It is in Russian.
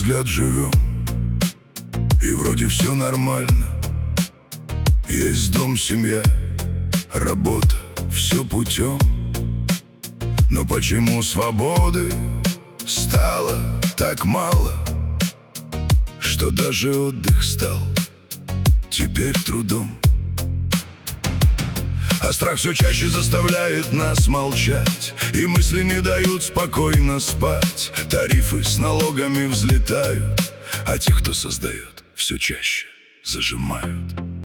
взгляд живем, и вроде все нормально. Есть дом, семья, работа, все путем. Но почему свободы стало так мало, что даже отдых стал теперь трудом? А страх все чаще заставляет нас молчать, и мысли не дают спокойно спать. Тарифы с налогами взлетают, а тех, кто создает, все чаще зажимают.